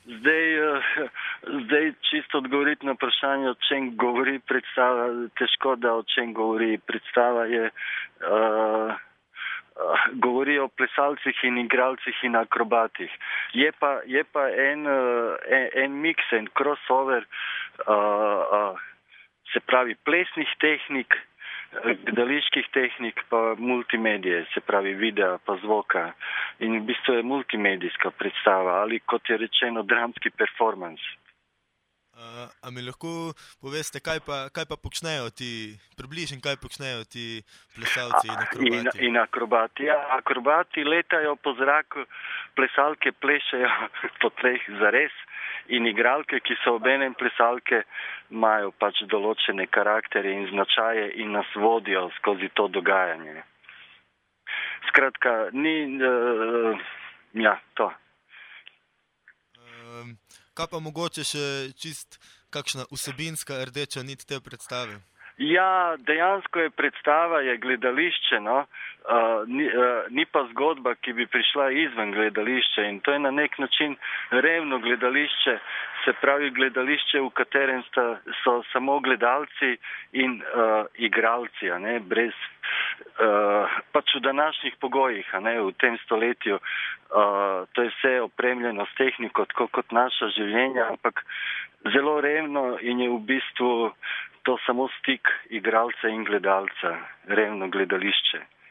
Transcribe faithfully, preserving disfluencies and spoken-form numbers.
Zdaj, zdaj čisto odgovoriti na vprašanje, o čem govori predstava, težko da o čem govori. Predstava je, uh, uh, govori o plesalcih in igralcih in akrobatih. Je pa, je pa en, uh, en, en mix, en crossover, uh, uh, se pravi plesnih tehnik, gledaliških tehnik pa multimedije, se pravi videa pa zvoka. In v bistvu je multimedijska predstava ali kot je rečeno dramski performance. Uh, a mi lahko poveste, kaj pa, kaj pa počnejo ti, približno kaj počnejo ti plesalci in akrobati? In, in akrobati, ja, akrobati letajo po zraku, plesalke plešejo po tleh zares in igralke, ki so obenem plesalke, imajo pač določene karakterje in značaje in nas vodijo skozi to dogajanje. Skratka, ni, uh, ja, to. Um, kaj pa mogoče še čist kakšna vsebinska rdeča nit te predstave? Ja, dejansko je predstava, je gledališče, no, uh, ni, uh, ni pa zgodba, ki bi prišla izven gledališče in to je na nek način revno gledališče, se pravi gledališče, v katerem sta, so samo gledalci in uh, igralci, a ne, brez, uh, pač v današnjih pogojih, a ne, v tem stoletju, uh, to je vse opremljeno s tehniko, tako kot naša življenja, ampak zelo revno in je v bistvu to samo stik igralca in gledalca, revno gledališče.